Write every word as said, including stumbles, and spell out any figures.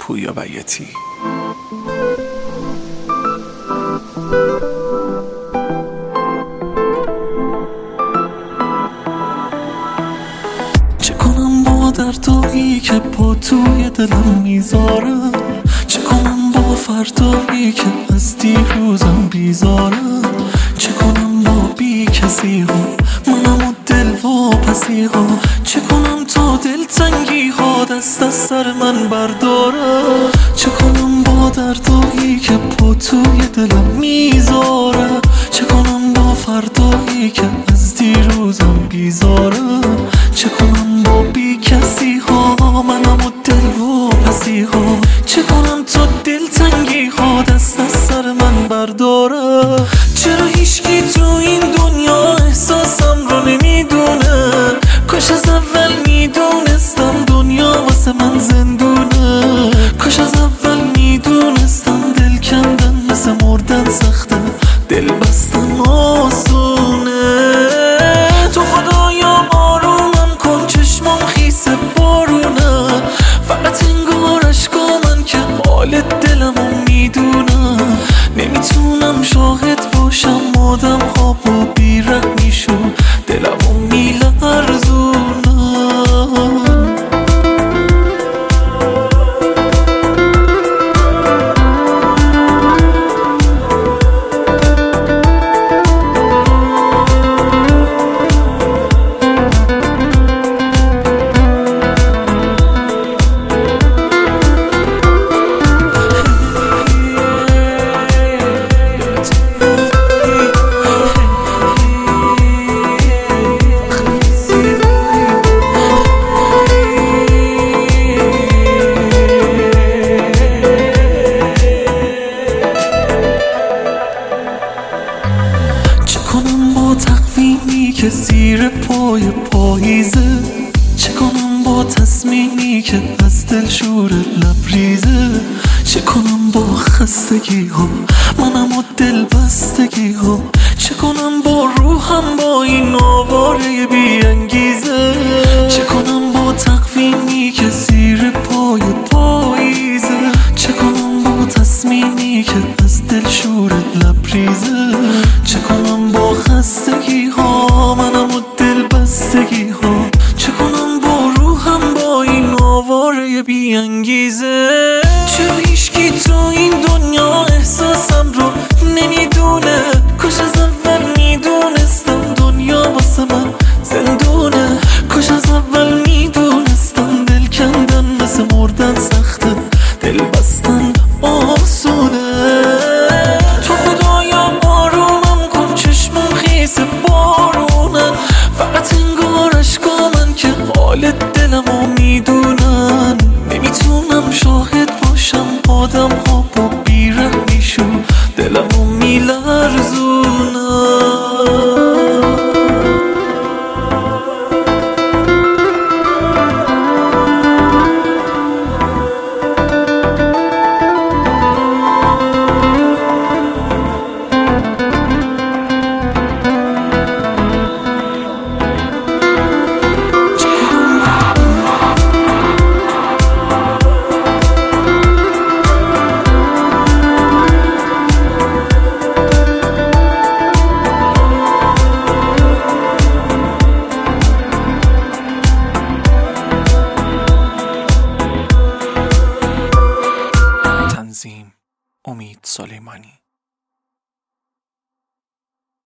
پویا بیاتی. چه کنم با دردایی که پا توی دلم میذارم، چه کنم با فردایی که از دیروزم بیزارم، چه کنم با بی کسی ها منم و دل واپسی ها، چه کنم تا دلتنگی ها دست از سر من برداره، چه کنم با دردایی که پا توی دلم میذاره، چه کنم با فردایی که از دیروزم بیزاره، چه کنم با بی کسی ها منم و دل واپسی ها، چه کنم تا دلتنگی ها دست از سر من برداره. چرا هیچکی تو این دنیا احساسم رو نمیدونه؟ کاش از اول میدونستم دنیا واسه من زندونه، کاش از اول میدونستم دل کندن مثل مردن سخته، دل بستن آسونه. تو خدایا آرومم کن، چشمم خیس بارونه، فقط انگار اشکا من که حال دلمو میدونه، نمیتونم شاهد باشم آدم ها با بیرحمیشون دلمو میلرزونه. تقویمی که زیر پای پاییزه، چه کنم با تصمیمی که از دل شور لبریزه، چه کنم با خستگی ها منم و دل بستگی ها، چه کنم با روحم با این آواره بی انگیزه، چه کنم با تقویمی که زیر پای پاییزه، چه کنم با تصمیمی که از دل شور لبریزه، چه کنم با خستگی ها منم و دل بستگی ها، چه کنم با روحم با این آواره بی انگیزه. چرا هیچکی تو این دنیا احساسم رو نمیدونه؟ کاش از اول میدونستم دنیا واسه من زندونه، کاش از اول میدونستم دل کندن مثل مردن سخته، دل بستن آسونه. تو خدایا آرومم کن، چشمم خیس بارونه، فقط انگار اشکا من که حال دلمو میدونن، نمیتونم شاهد باشم آدم ها با بیرحمیشون دلمو میلرزونن. امید سلیمانی.